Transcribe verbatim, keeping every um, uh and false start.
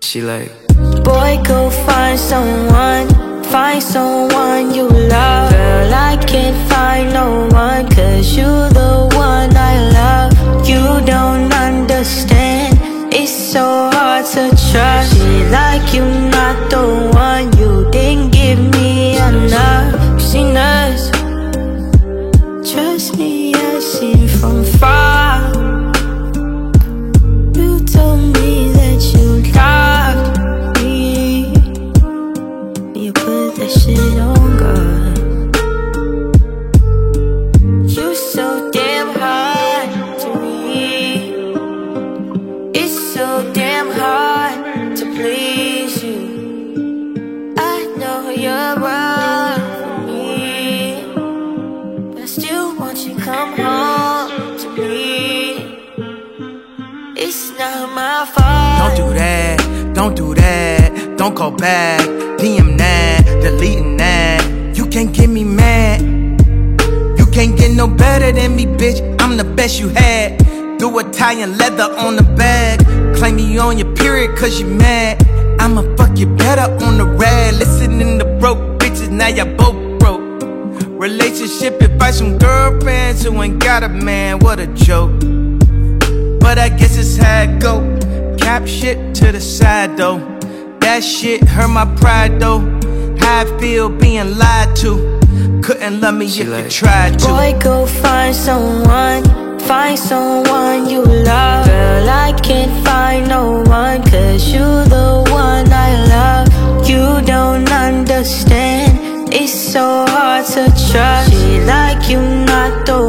She like, boy, go find someone, find someone you love. Girl, I can't find no one, cause you the one I love. You don't understand, it's so hard to trust. She like you not the one, you didn't give me enough. She knows, trust me, I've seen from far. You told me that you loved me, you put that shit on God. You so damn hard to me, it's so damn hard to please you. I know you're wrong for me, but I still want you to come home to me. It's not my fault. Don't do that, don't do that, don't call back. D M that, deleting that. You can't get me mad, you can't get no better than me, bitch. I'm the best you had. Do Italian leather on the bag. Claim me on your period cause you mad. I'ma fuck you better on the rag. Listening to broke bitches, now y'all both broke. Relationship advice from girlfriends who ain't got a man, what a joke. But I guess it's how it go. Cap shit to the side though. That shit hurt my pride though. How I feel being lied to. Couldn't love me She if like, you tried to. Boy, go find someone, find someone you love. Girl, I can't find no one, cause you the one I love. You don't understand, it's so hard to trust. She like you not the